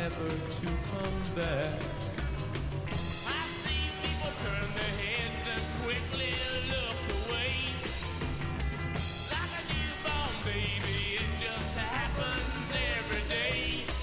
never to come back. I see people turn their heads and quickly look away. Like a newborn baby, it just happens every day.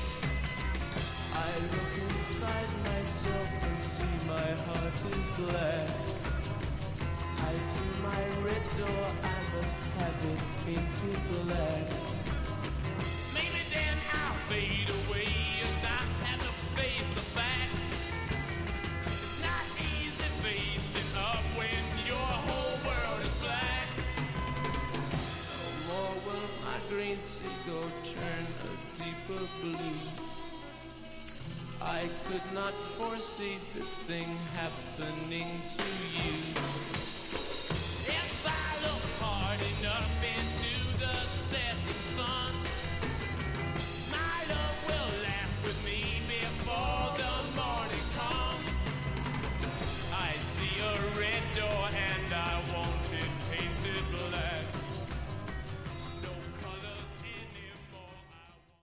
I look inside myself and see my heart is black. I see my red door, I must have it painted black. Maybe then I'll fade away and not have to face the facts. It's not easy facing up when your whole world is black. No more will my green seagull turn a deeper blue. I could not foresee this thing happening to you.